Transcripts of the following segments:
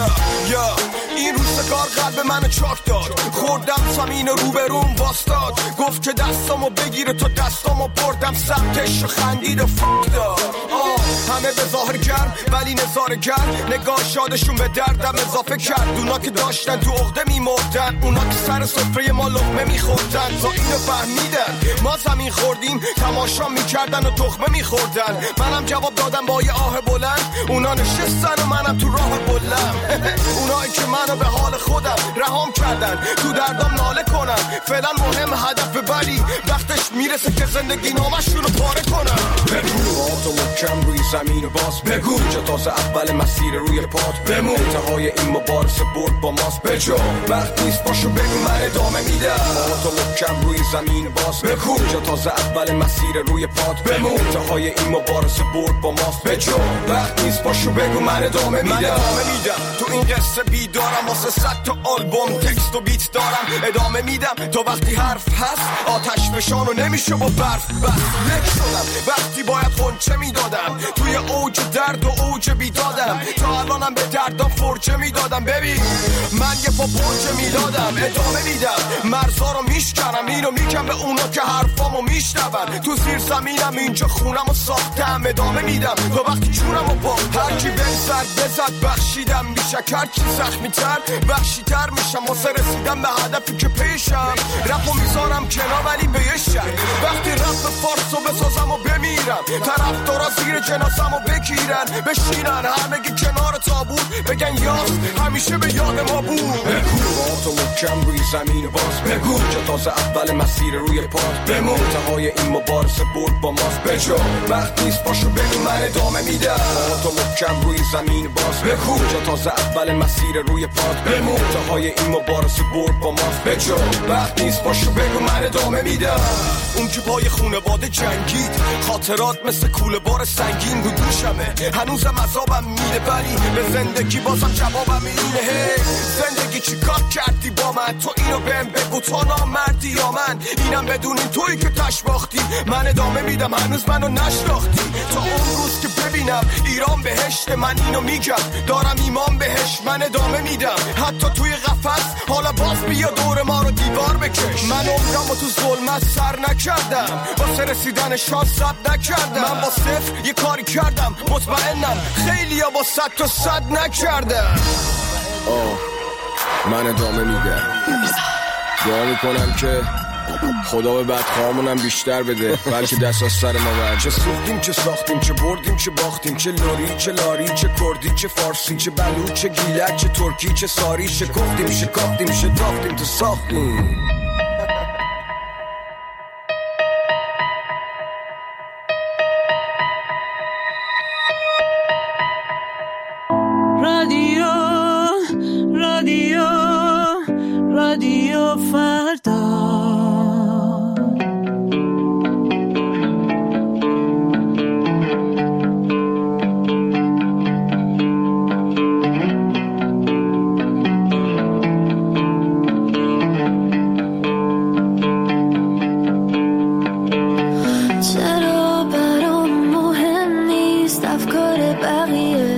این روزگار قلب منو چاک داد، خوردم زمین روبروم واستاد، گفت که دستامو بگیره تو دستامو بردم سمتش و خندید و فک داد. همه به ظاهر گرم ولی نظاره گرم، نگاه شادشون به دردم اضافه کرد. اونا که داشتن تو عقده میمردن، اونا که سر سفره ما لقمه میخوردن تا اینو فهمیدن ما زمین خوردیم، تماشا میکردن و تخمه میخوردن. منم جواب دادم با یه آه بلند، اونا نشستن و منم تو راه بلند. اونایی که منو به حال خودم رهام کردن، تو دردم ناله کنن. فعلا مهم هدف ولی وقتش میرسه که زندگی نامشون رو پاره کنن. بگو تو محکم روی زمین باز، بگو اینجا تازه اول مسیر روی پات بمون. انتهای این مبارزه برد با ماست بجا، وقت نیست باشو بگو من ادامه میدم. تو محکم روی زمین باز، بگو اینجا تازه اول مسیر روی پات بمون. انتهای این مبارزه برد با ماست بجا، وقت نیست باشو بگو من ادامه میدم. تو این قصه بیدارم واسه 100 تا آلبوم تکست و بیت دارم، ادامه میدم تا وقتی حرف هست آتش فشان و نمیشه با برف. بس لک شدم وقتی باید خونچه میدادم، توی اوج درد و اوج بیدادم. تا الانم به دردم فرچه میدادم. ببین من یه پا برچه میدادم، ادامه میدم. مرزا رو میشکنم، اینو میگم به اونا که حرفامو میشنون. تو زیر زمینم اینجا خونم و ساختم، ادامه میدم تا وقتی جونم و با هر کی بزد بخشیدم. میشه هرچی زخمی تر وحشی تر میشم واسه رسیدم به هدفی که پیشم. رپو میذارم کنار ولی به یه شک، وقتی رپ فارسو بسازم و بمیرم، طرفدارا زیر جنازم و بگیرن بشینن همگی کنار تابوت بگن یاس همیشه به یاد ما بود. بگو تو محکم روی زمین باز، بگو که تازه اول مسیر روی پات بمون. انتهای این مبارزه برد با ماست بجا، وقت نیست باشو بگو من ادامه میدم. تو محکم روی زمین باز، بگو که تازه اول مسیر روی پات بمون. انتهای این مبارزه برد با ماست بجا، وقت نیست باشو بگو من ادامه میدم. اون که پای خونواده جنگید، خاطرات مثل کوله بار سنگین رو دوشمه. هنوزم عذابم میره ولی به زندگی بازم جوابم اینه. زندگی چی کار کردی با من؟ تو اینو بهم بگو تو نامردی یا من؟ اینم بدونین تویی که تش باختی، من ادامه میدم هنوز منو نشناختی. تا اون روز که ببینم ایران بهشت، من اینو میگم دارم ایمان بهش، من ادامه میدم حتی توی قفس. حالا باز بیا دور ما رو دیوار بکش. من عمرمو تو ظلمت سر نکردم، واسه رسیدن شانس ثبت نکردم. من با صفر یه کاری کردم، مطمئنم خیلیا با 100 تا 100 نکردم. من ادامه میدم، دعا میکنم که خدا به بدخواهمونم بیشتر بده، بلکه دست از سر ما برد. چه سوختیم چه ساختیم، چه بردیم چه باختیم، چه لوری چه لاری، چه کردی چه فارسی، چه بلوچ چه گیلک، چه ترکی چه ساری، شکفتیم شکافتیم شتافتیم تو ساختیم. رادیو فردا. چرا برام مهم نیست افکار بقیه؟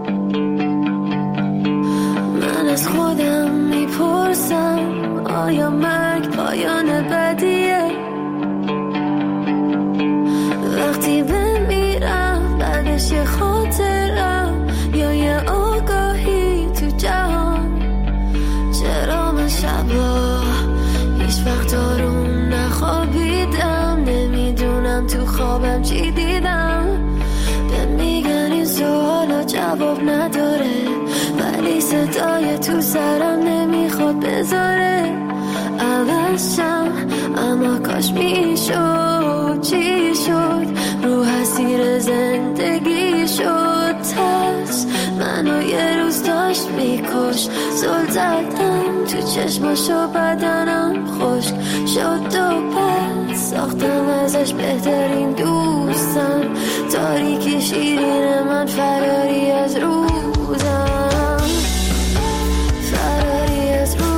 من از خودم میپرسم آیا مرگ پایان بدیه؟ وقتی بمیرم بعدش یه خاطرم یا یه آگاهی تو جهان. چرا من شبا هیچ وقت آروم نخوابیدم؟ نمیدونم تو خوابم چی دیدم. به میگن این سوالا جواب نداره، ولی صدای تو سرم نمیخواد بذاره عوضشم. اما کاش میشد، چی شد؟ رو حسیر زندگی شد ترس منو یه روز داشت میکش. زل زدم تو چشماشو بدنم خشک شد و پس ساختم ازش بهترین دوستم. تاریکی شیرین من فراری از روزم، فراری از روزم.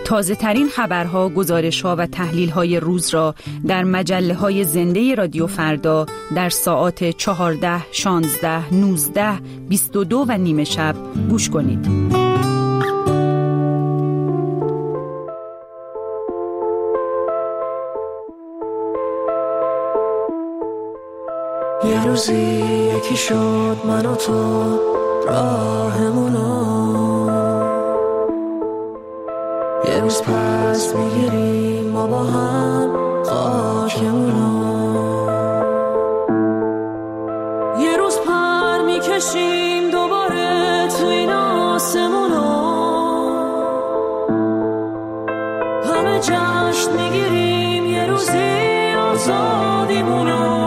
تازه ترین خبرها، گزارش‌ها و تحلیل‌های روز را در مجله‌های زنده رادیو فردا در ساعات 14، 16، 19، 22 و نیم شب گوش کنید. یه روزی یکی شد من و تو راهمونو، یه روز پس میگیریم ما با هم خاکمونو، یه روز پر میکشیم دوباره تو این آسمونو، همه جشن میگیریم یه روزی آزادیمونو،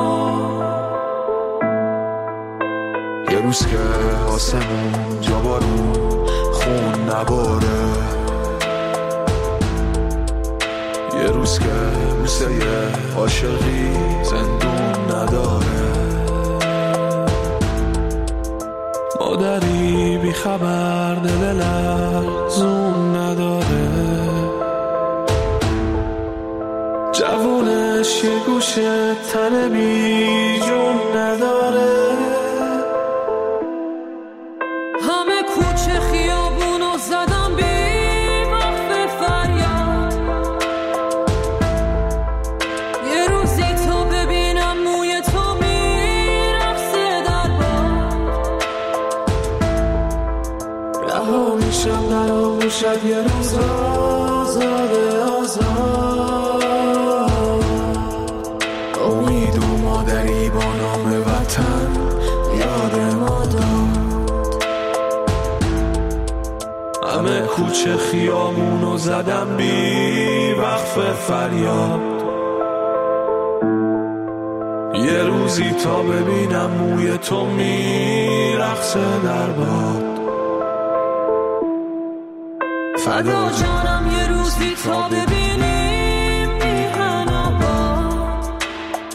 یه روز که آسمون جا بارون خون نباره، یه روز که بوسه عاشقی زندون نداره، مادری بی خبر دل لرزون نداره، جوونش یه گوشه تن بی جون نداره، همه کوچه خیابونو زدم بی وقف فریاد، یه روزی تو ببینم موی تو میرقصه در باد، رها میشم در آغوشت یه روز آزاده آزاد، امید و مادری با نام وطن یاد ما داد، همه کوچه خیامونو زدم بی وقف فریاد، یه روزی تا ببینم موی تو میرقصه در باد، فدا جانم یه روزی تا ببینیم میهن آباد،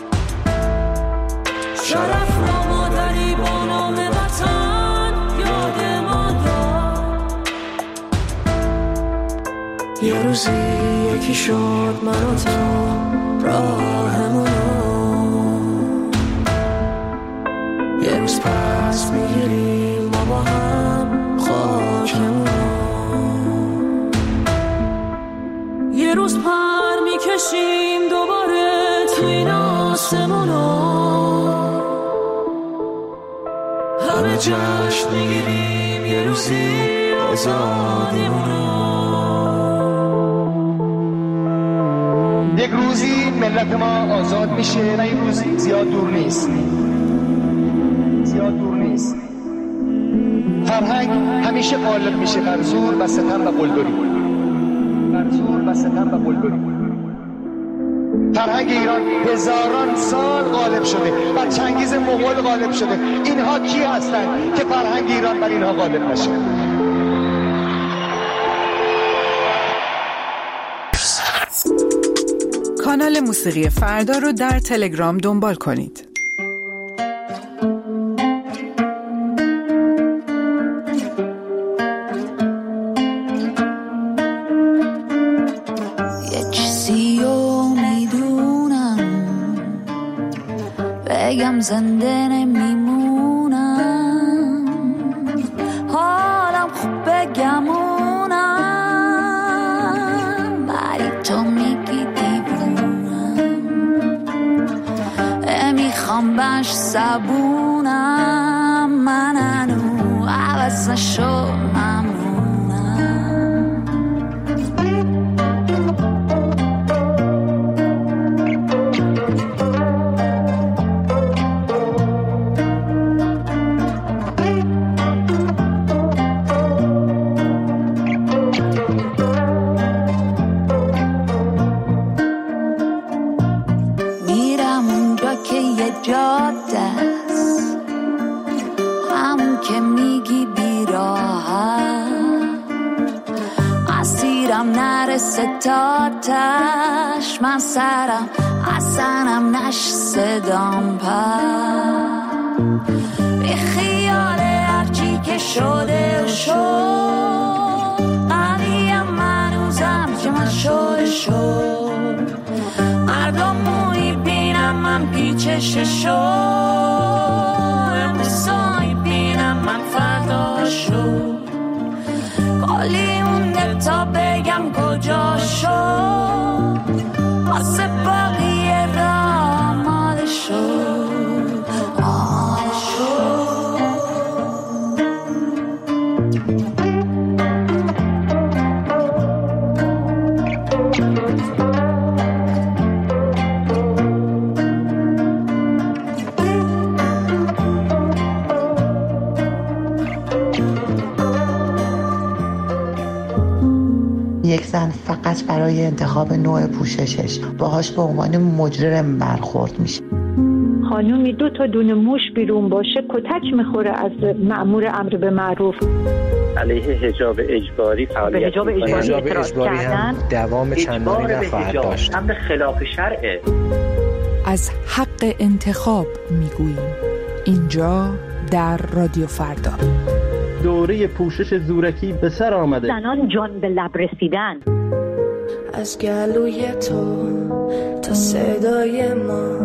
شرف را مادری با نام وطن یاد ما داد، یه روزی یکی شد من و تو راهمونو، یه روز پس میگیریم ما با هم خاکمونو، یه روز پر میکشیم دوباره تو این آسمونو، همه جشن میگیریم یه روزی آزادیمونو، یک روزی ملت ما آزاد میشه و این روزی زیاد دور نیست، زیاد دور نیست. فرهنگ همیشه غالب میشه بر زور و ستم و قلدری، بر زور و ستم و قلدری. فرهنگ ایران هزاران سال غالب شده، بر چنگیز مغول غالب شده. اینها کی هستند که فرهنگ ایران بر اینها غالب نشه؟ کانال موسیقی فردا رو در تلگرام دنبال کنید. یه چیزی رو میدونم بگم زنده نمیمونم، حالم خوب بگمونم ولی تو میگی دیوونم، میخوام باش صبونم، من هنو عوض نشو جاده است، همون که میگی بیراحت، اسیرم نرسه تا تش، من سرم اصنم نش صدام پر، بی خیال هرچی که شده و شد، قویم منوزم شد مردم میبینم من پیچش شد امروزایی بینم من فردا شد کالی مونده تا بگم کجا شد واسه بقیه را آماده شد یک زن فقط برای انتخاب نوع پوششش باهاش به عنوان مجرم برخورد میشه. خانومی 2 تا دونه موش بیرون باشه کتک میخوره از مأمور امر به معروف. علیه حجاب اجباری فعالیت حجاب اجباری هم دوام چندانی نخواهد داشت. امر خلاف شرعه. از حق انتخاب میگوییم اینجا در رادیو فردا. دوره پوشش زورکی به سر آمده. زنان جان به لب رسیدن. از گلوی تو تا صدای ما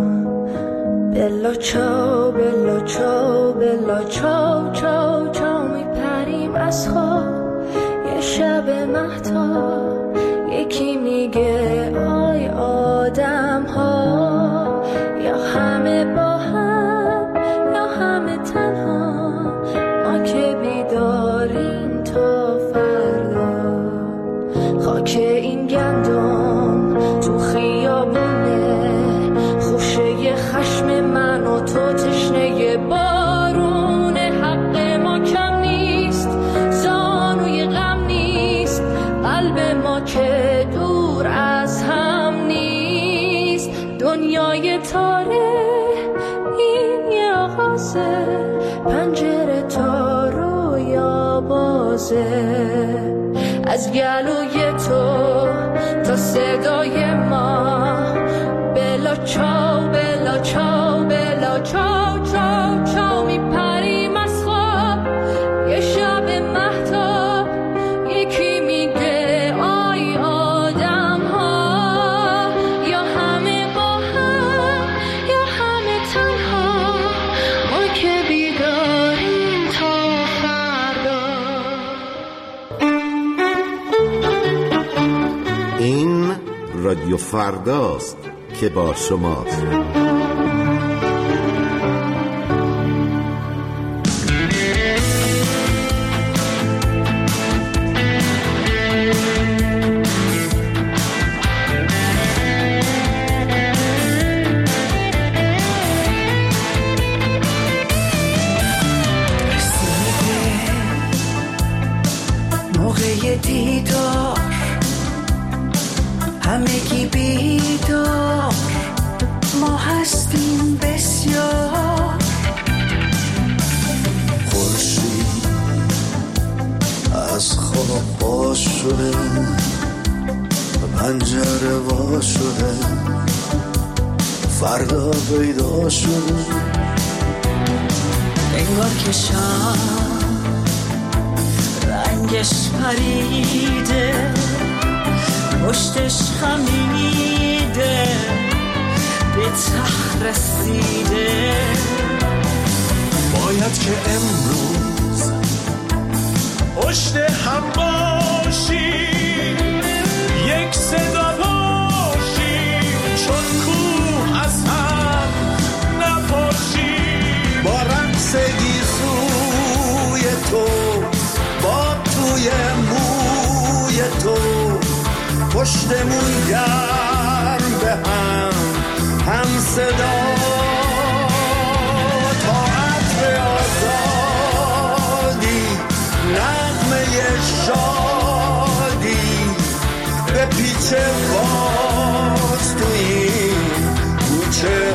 بلا چاو بلا چاو بلا چاو چاو چاو میپریم از خواب یه شب مهتاب یکی میگه آی آدم ها یا همه با هم یا همه تنها ما که بیداریم تا فردا خاک این گندم تو خیابونه خوشه خشم من و تو تشنه بارون حق ما کم نیست زانوی غم نیست قلب ما که دور از هم نیست دنیای تاره این یه آغازه پنجره تا رویا بازه از گلوی تو تا صدای ما بلا چاو بلا چاو بلا چاو چاو چاو میپریم از خواب یه شب مهتاب یکی میگه آی آدم ها یا همه با هم یا همه تنها ما که بیداریم تا فردا. این رادیو فرداست که با شماست. موقع دیدار همگی بیدار ما هستیم بسیار خورشید از خواب باز شده پنجره وا شده فردا پیدا شده انگار که شب رنگش پریده پشتش خمیده به ته رسیده باید که امروز پشت هم باشی یک صدا باشی چون کوه از هم نپاشی با رقص گیسوی تو با توی موی تو پشتمون گرم به هم صدا تا عطر آزادی نغمه شادی به پیچ باز تو این کوچه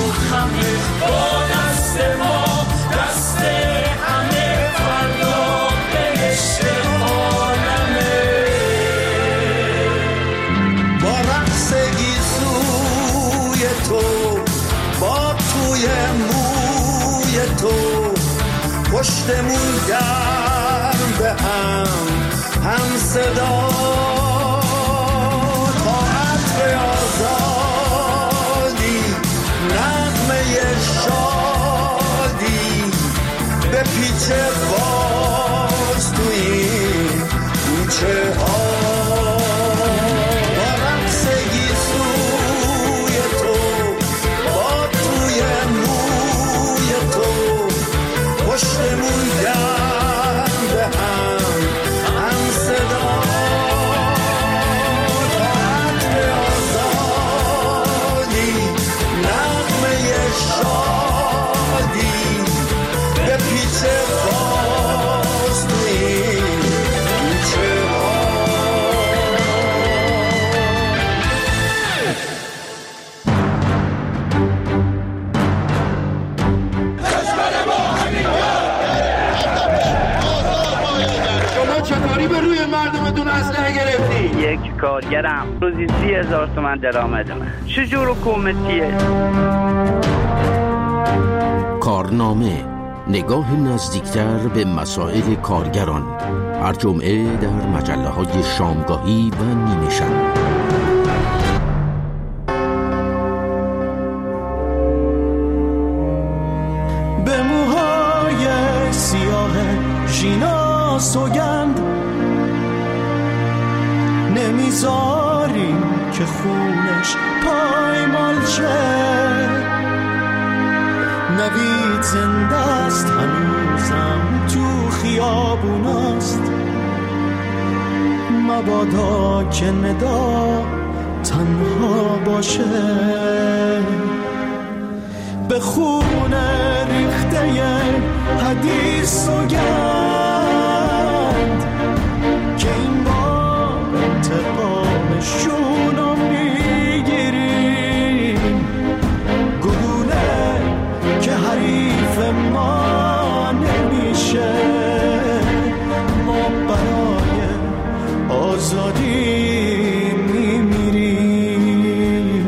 خمه با دست ما دست همه فردا بهشت عالمه با رقص گیسوی تو با توی موی تو پشتمون گرم به هم صدا طاعت آزادی نغمه شادی به پیچ باز تو این کوچه ها با رقص گیسوی تو با توی موی تو پشتمون گرم به هم صدا طاعت آزادی نغمه شادی به پیچ باز تو این کوچه ها شما چطوری به روی مردمتون اسلحه گرفتی؟ یک کارگرم روزی 30,000 تومان درآمد من. چجور حکومتیه؟ کارنامه، نگاه نزدیکتر به مسائل کارگران، هر جمعه در مجله‌های شامگاهی و نیمه شب. به موهای سیاه ژینا سوگند نمیذاریم که خونش پایمال شه. نوید زنده است هنوزم تو خیابوناست، مبادا که ندا تنها باشه. به خون ریخته حدیث سوگند که این بار انتقامشون رو میگیریم. گلوله که حریف ما نمیشه، ما برای آزادی میمیریم.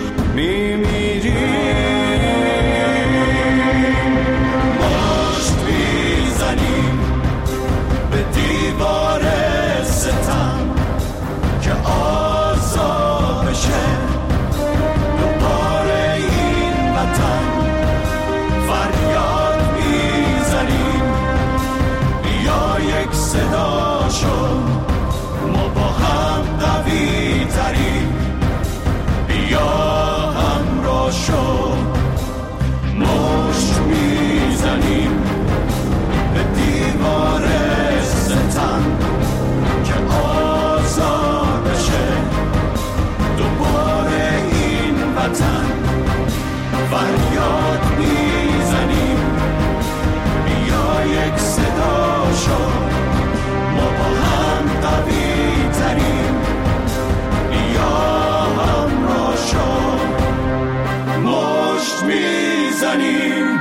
مشت میزنیم به دیوار ستم که آزاد بشه دوباره این وطن. فریاد میزنیم بیا یک صدا شو، ما با هم قوی تریم. بیا همراه شو، مشت میزنیم به دیوار ستم که آزاد بشه دوباره این وطن. فریاد میزنیم بیا یک صدا شو، ما با هم قوی تریم. بیا همراه شو، مشت میزنیم.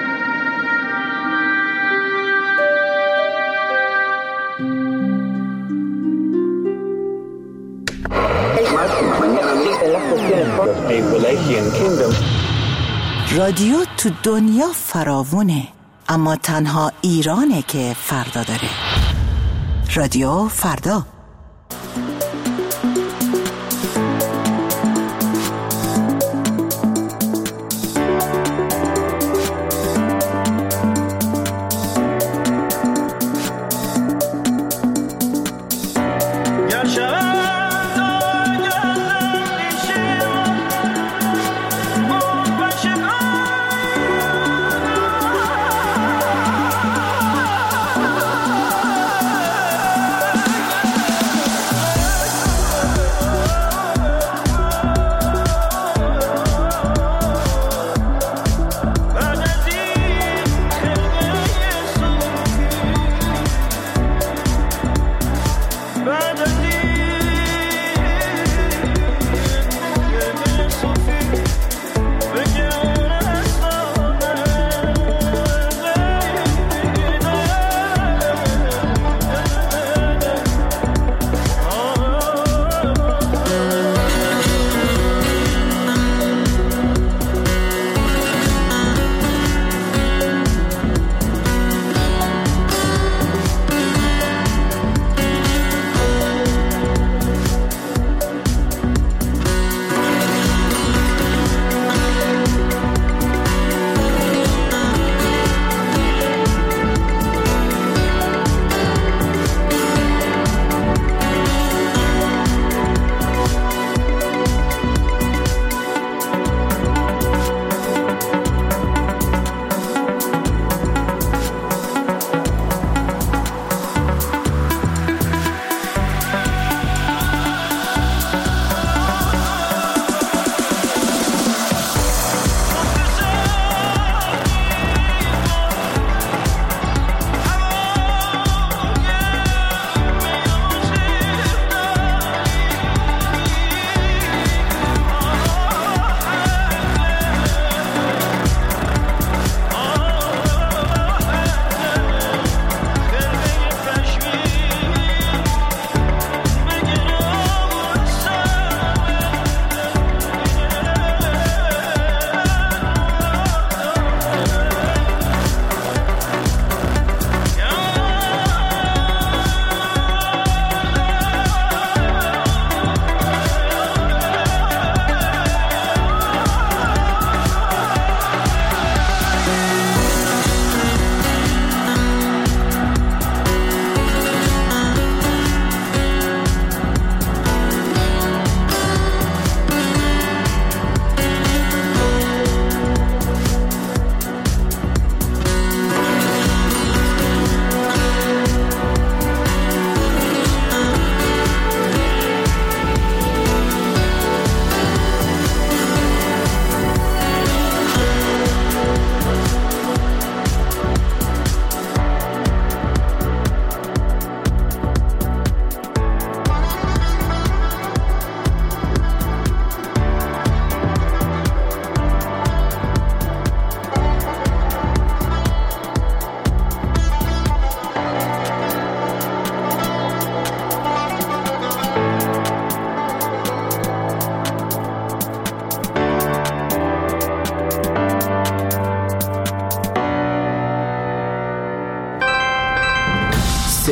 رادیو تو دنیا فراوونه، اما تنها ایرانه که فردا داره. رادیو فردا.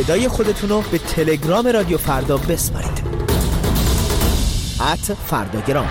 صدای خودتونو به تلگرام رادیو فردا بسپارید. @فرداگرام.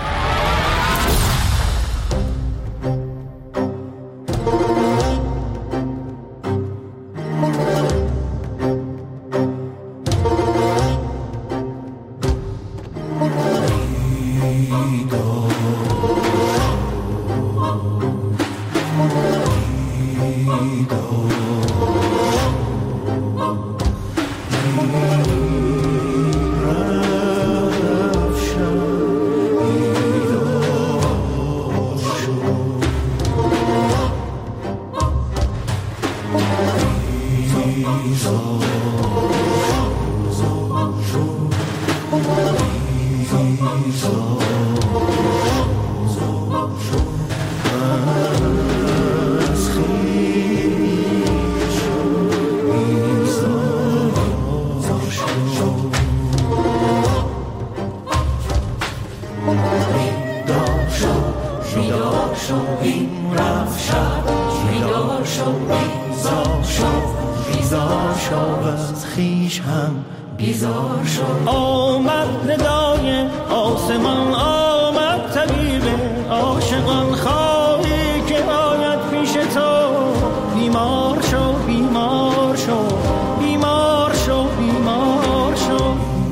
آمد ندای آسمان، آمد طبیب عاشقان، خواهی که آید پیش تو. بیمار شو بیمار شو بیمار شو بیمار شو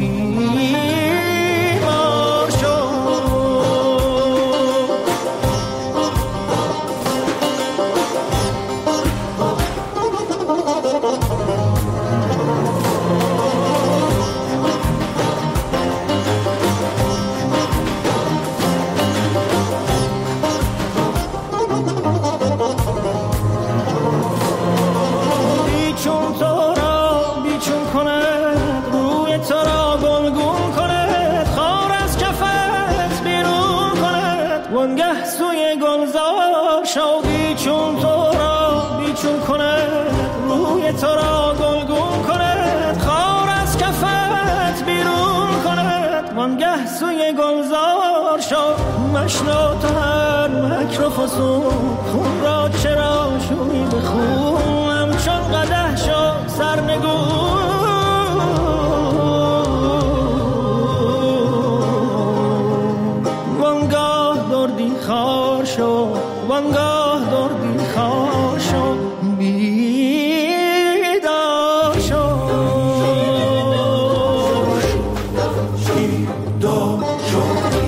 بیمار شو. وانگه سوی گلزار شو، بیچون تو را بیچون کند، روی تو را گلگون کند، خار از کفت بیرون کند. وانگه سوی گلزار شو، مشنو تو هر مکر و فسون، خون را چرا شوی به خون، همچون قدح شو سرنگون. خار شو وانگاه دردی خار شو، بیدار شو بیدار شو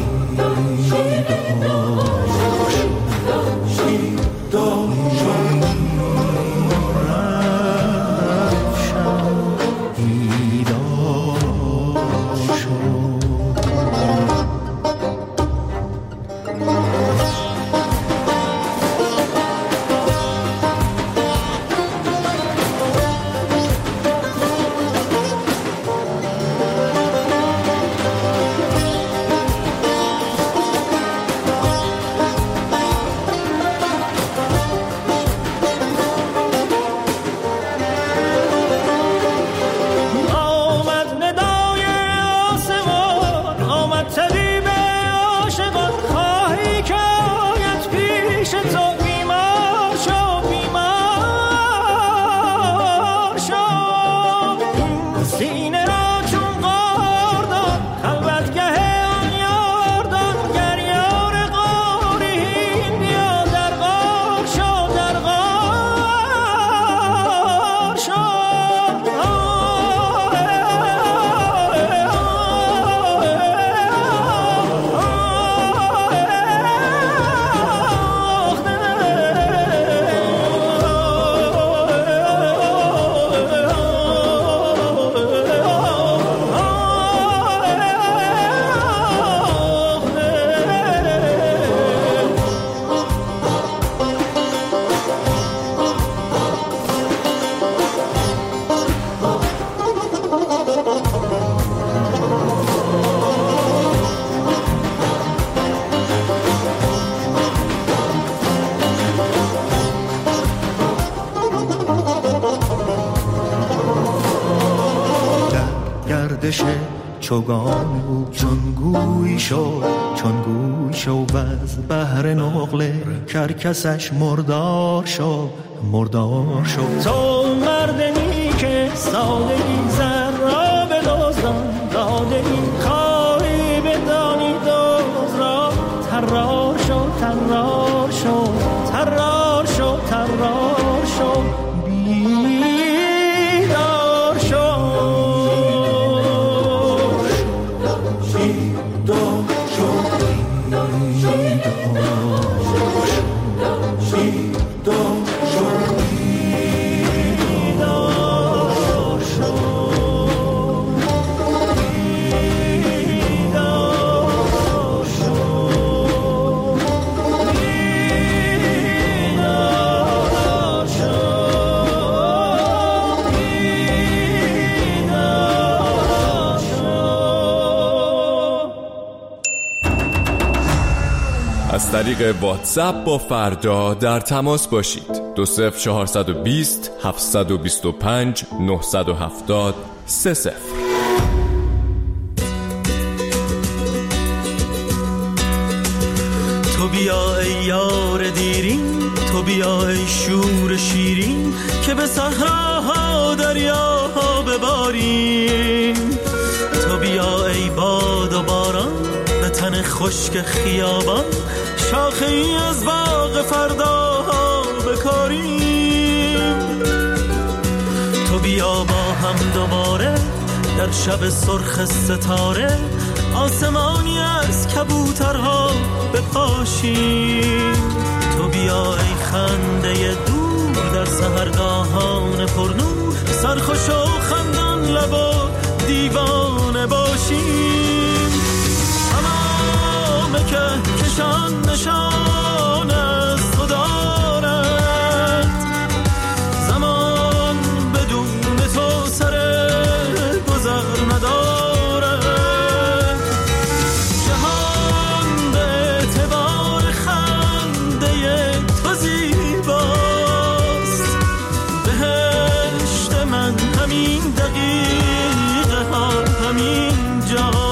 گردش چوگان او چون گوی شو و از بحر نقل کرکسش مردار شو تو مردنی که ساده ای زر را به دزدان داده ای، خواهی بدانی دوز را ترار شو ترار شو ترار شو ترار شو بیدار شو از طریق واتساپ با فردا در تماس باشید. 20420 725 970 30. تو بیا ای یار دیرین، تو بیا ای شور شیرین، که به صحراها دریاها بباریم. تو بیا ای باد و باران، به تن خشک خیابان، شاخه ای از باغ فرداها بکاریم. تو بیا با هم دوباره در شب سرخ ستاره، آسمانی از کبوترها بپاشیم. تو بیا ای خنده دور در سحرگاهان پرنور، سرخوش و خندان لب و دیوانه باشیم. تمام که کشان نشان از تو دارد، زمان بدون تو سر گذر ندارد. جهان به اعتبار خنده تو زیباست، بهشت من همین دقیقه ها همین جاست.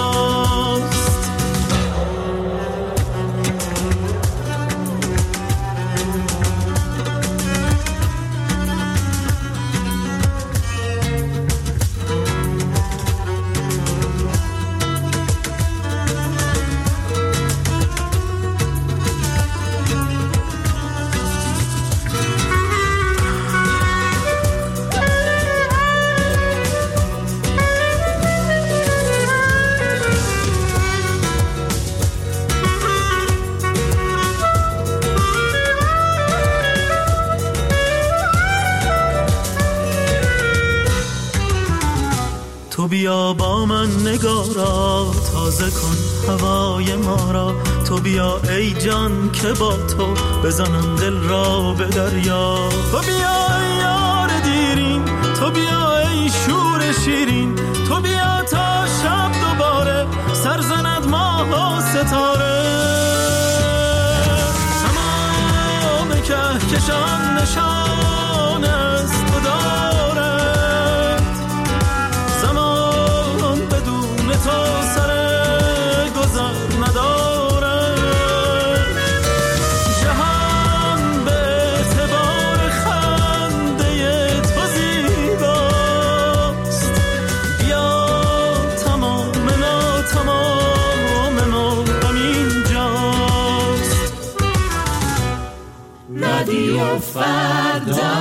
تو بیا با من نگارا، تازه کن هوای ما را. تو بیا ای جان که با تو بزنم دل را به دریا. تو بیا ای یار دیرین، تو بیا ای شور شیرین، تو بیا تا شب دوباره سر زند ماه و ستاره. تمام کهکشان نشان از تو دارد، زمان بدون تو سر گذر ندارد. جهان به اعتبار خنده تو زیباست، بیا تمام ناتمام ما همین جاست. رادیو فردا.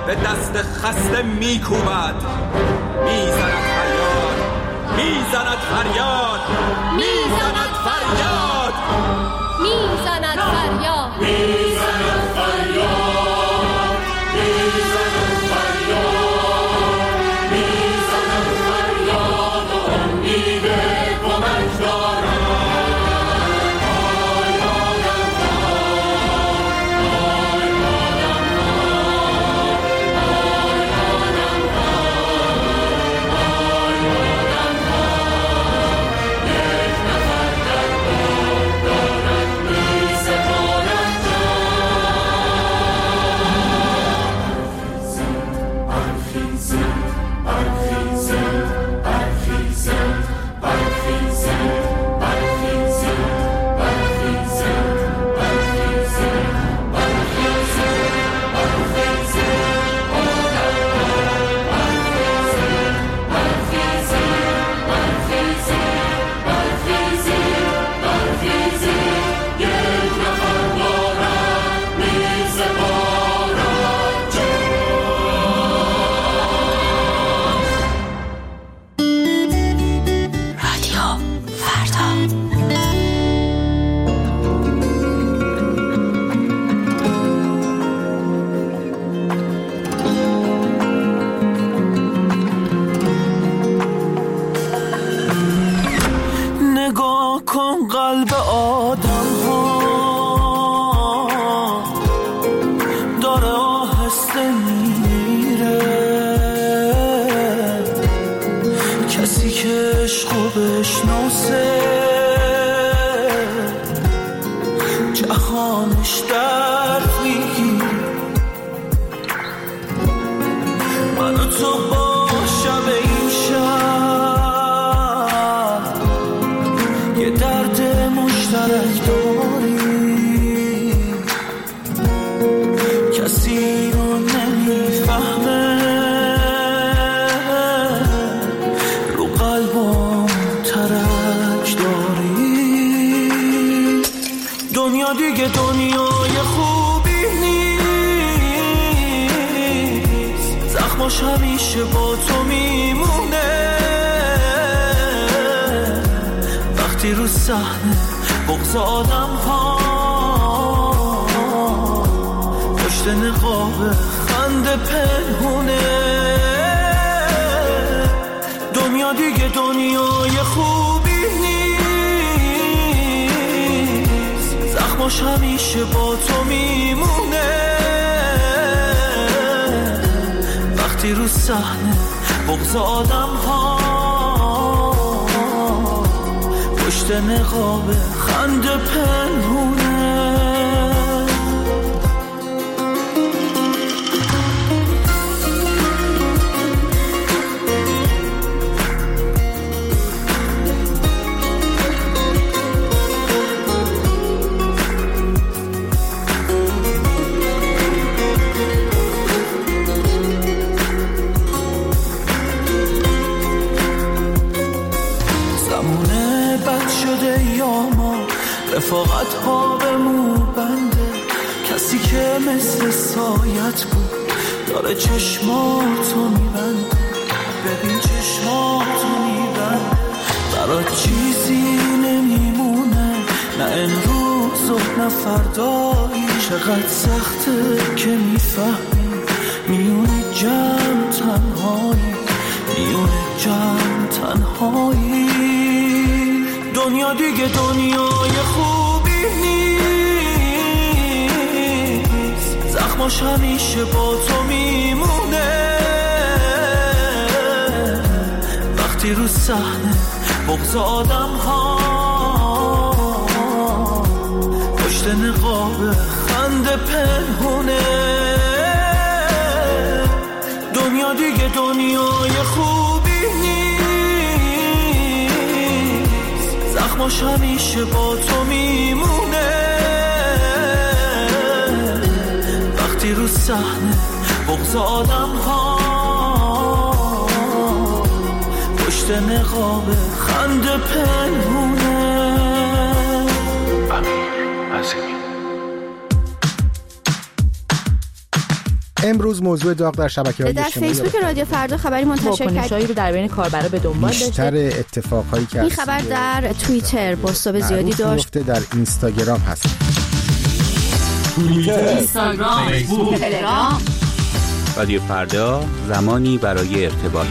به دست خسته میکوبد. میزند فریاد، میزند فریاد، میزند فریاد، میزند فریاد، میزند فریاد، میزند فریاد، میزند فریاد و امید کمک دارد. همیشه با تو میمونه. وقتی رو صحنه بغض آدم ها پشت نقاب خنده پنهونه. دنیا دیگه دنیای خوبی نیست، زخماش همیشه با تو میمونه. وقتی رو صحنه بغض آدم ها پشت نقاب خنده پنهونه. رفاقت ها به مو بنده، کسی که مثل سایت بود داره چشماتو میبنده. ببین چشماتو میبنده، برات چیزی نمیمونه، نه امروز و نه فردایی. چقدر سخته که میفهمی میونه جمع تنهایی، میونه جمع تنهایی. دنیا دیگه دنیای خوبی نیست، زخماش همیشه با تو میمونه. وقتی رو صحنه بغض آدم ها پشت نقاب خنده پنهونه. دنیا دیگه دنیای خوبی زخماش همیشه با تو میمونه. وقتی رو صحنه بغض آدم ها پشت نقاب خنده پنهونه. امیر عظیمی امروز موضوع داغ در شبکه‌های اجتماعی در فیسبوک رادیو فردا خبری منتشر کرد رو در بین کاربرا به دنبال داشته. بیشتر اتفاقهایی که این خبر در توییتر بازتاب زیادی داشت. در اینستاگرام هست. توییتر، اینستاگرام، فیسبوک، تلگرام. رادیو فردا، زمانی برای ارتباط.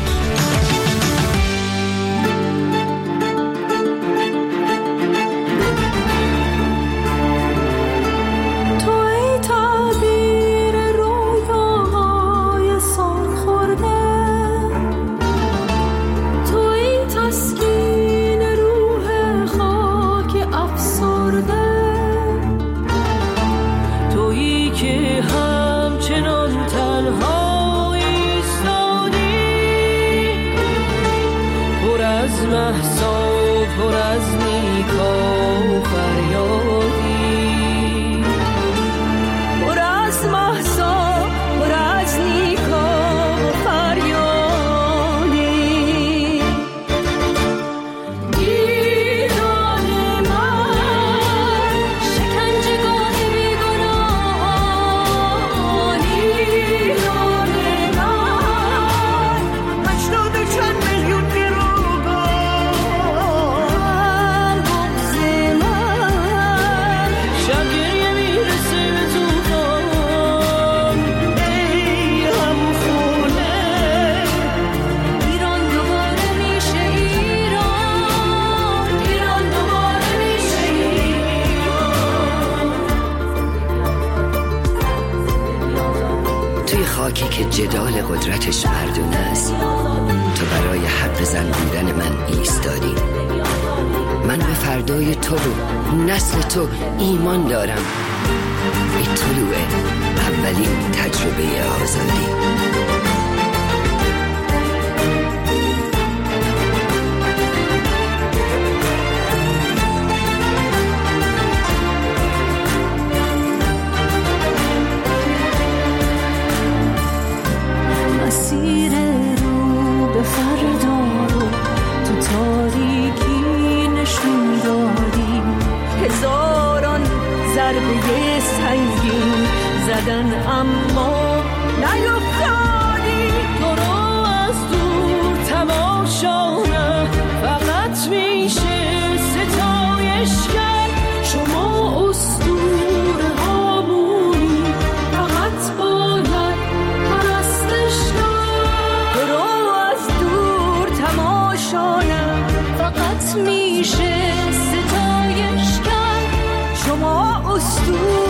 جدال قدرتش مردونه است. تو برای حرف زن بودن من ایستادی. من به فردای تو و نسل تو ایمان دارم. این طلوع اولین تجربه آزادی. مسیر رو به فردا رو تو تاریکی نشون دادی. هزاران ضربه سنگین زدن اما نیفتادی. تو رو از دور تماشا نه فقط میشه ستایش کرد. شما اسطوره هامونی فقط باید پرستش کرد. تو رو از دور تماشا نه فقط میشه ستایش کرد. شما اسطوره